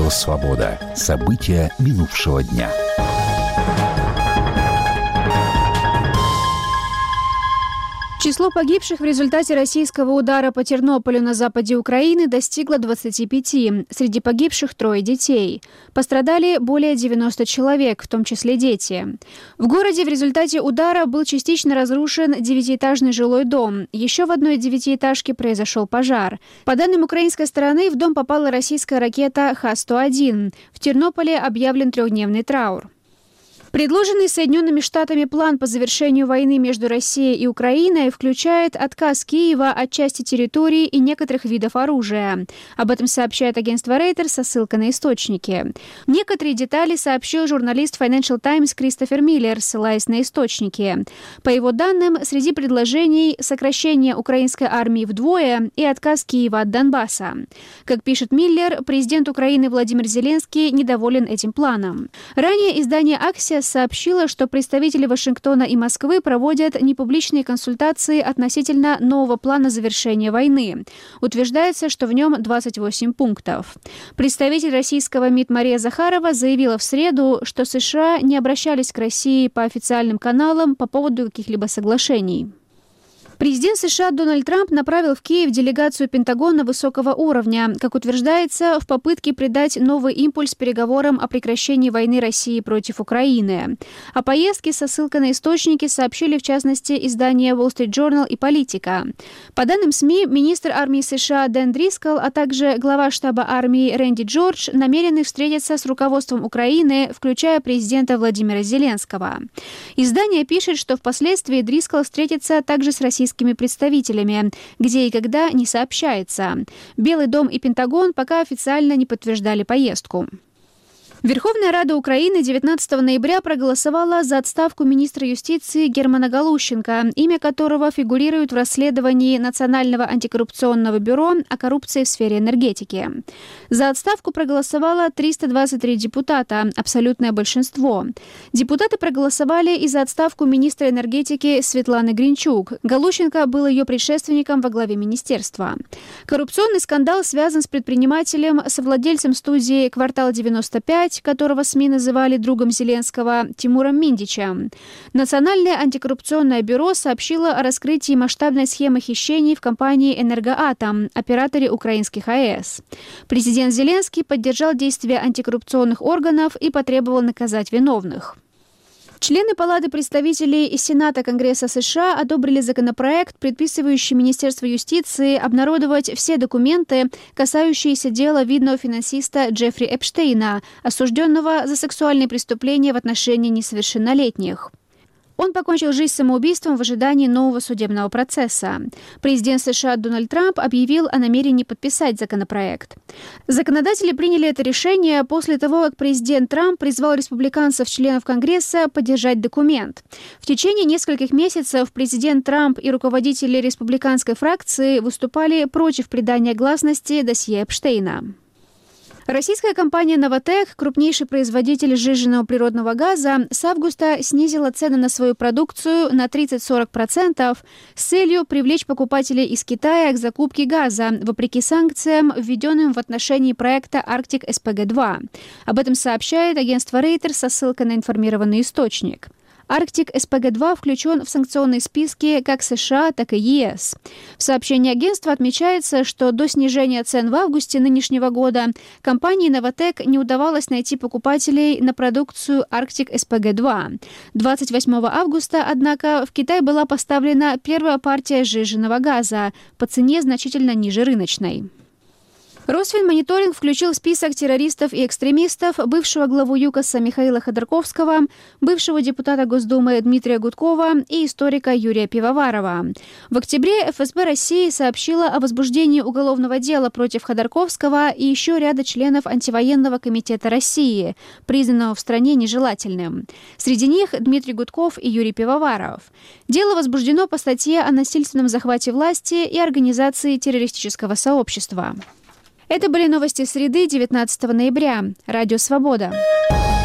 Радио «Свобода». События минувшего дня. Число погибших в результате российского удара по Тернополю на западе Украины достигло 25. Среди погибших 3 детей. Пострадали более 90 человек, в том числе дети. В городе в результате удара был частично разрушен 9-этажный жилой дом. Еще в одной 9-этажке произошел пожар. По данным украинской стороны, в дом попала российская ракета Х-101. В Тернополе объявлен 3-дневный траур. Предложенный Соединенными Штатами план по завершению войны между Россией и Украиной включает отказ Киева от части территории и некоторых видов оружия. Об этом сообщает агентство Reuters со ссылкой на источники. Некоторые детали сообщил журналист Financial Times Кристофер Миллер, ссылаясь на источники. По его данным, среди предложений сокращение украинской армии вдвое и отказ Киева от Донбасса. Как пишет Миллер, президент Украины Владимир Зеленский недоволен этим планом. Ранее издание «Аксиос» сообщила, что представители Вашингтона и Москвы проводят непубличные консультации относительно нового плана завершения войны. Утверждается, что в нем 28 пунктов. Представитель российского МИД Мария Захарова заявила в среду, что США не обращались к России по официальным каналам по поводу каких-либо соглашений. Президент США Дональд Трамп направил в Киев делегацию Пентагона высокого уровня, как утверждается, в попытке придать новый импульс переговорам о прекращении войны России против Украины. О поездке со ссылкой на источники сообщили, в частности, издания Wall Street Journal и «Политика». По данным СМИ, министр армии США Дэн Дрискл, а также глава штаба армии Рэнди Джордж намерены встретиться с руководством Украины, включая президента Владимира Зеленского. Издание пишет, что впоследствии Дрискл встретится также с российскими представителями, где и когда не сообщается. Белый дом и Пентагон пока официально не подтверждали поездку. Верховная Рада Украины 19 ноября проголосовала за отставку министра юстиции Германа Галущенко, имя которого фигурирует в расследовании Национального антикоррупционного бюро о коррупции в сфере энергетики. За отставку проголосовало 323 депутата, абсолютное большинство. Депутаты проголосовали и за отставку министра энергетики Светланы Гринчук. Галущенко был ее предшественником во главе министерства. Коррупционный скандал связан с предпринимателем, совладельцем студии «Квартал 95», которого СМИ называли другом Зеленского, Тимуром Миндичем. Национальное антикоррупционное бюро сообщило о раскрытии масштабной схемы хищений в компании «Энергоатом», операторе украинских АЭС. Президент Зеленский поддержал действия антикоррупционных органов и потребовал наказать виновных. Члены Палаты представителей и Сената Конгресса США одобрили законопроект, предписывающий Министерству юстиции обнародовать все документы, касающиеся дела видного финансиста Джеффри Эпштейна, осужденного за сексуальные преступления в отношении несовершеннолетних. Он покончил жизнь самоубийством в ожидании нового судебного процесса. Президент США Дональд Трамп объявил о намерении подписать законопроект. Законодатели приняли это решение после того, как президент Трамп призвал республиканцев-членов Конгресса поддержать документ. В течение нескольких месяцев президент Трамп и руководители республиканской фракции выступали против придания гласности досье Эпштейна. Российская компания «Новатэк», крупнейший производитель сжиженного природного газа, с августа снизила цены на свою продукцию на 30-40% с целью привлечь покупателей из Китая к закупке газа, вопреки санкциям, введенным в отношении проекта «Арктик СПГ-2». Об этом сообщает агентство Reuters со ссылкой на информированный источник. Арктик СПГ-2 включен в санкционные списки как США, так и ЕС. В сообщении агентства отмечается, что до снижения цен в августе нынешнего года компании «Новатэк» не удавалось найти покупателей на продукцию Арктик СПГ-2. 28 августа, однако, в Китай была поставлена первая партия сжиженного газа по цене значительно ниже рыночной. Росфинмониторинг включил в список террористов и экстремистов бывшего главу ЮКОСа Михаила Ходорковского, бывшего депутата Госдумы Дмитрия Гудкова и историка Юрия Пивоварова. В октябре ФСБ России сообщила о возбуждении уголовного дела против Ходорковского и еще ряда членов антивоенного комитета России, признанного в стране нежелательным. Среди них Дмитрий Гудков и Юрий Пивоваров. Дело возбуждено по статье о насильственном захвате власти и организации террористического сообщества. Это были новости среды 19 ноября. Радио «Свобода».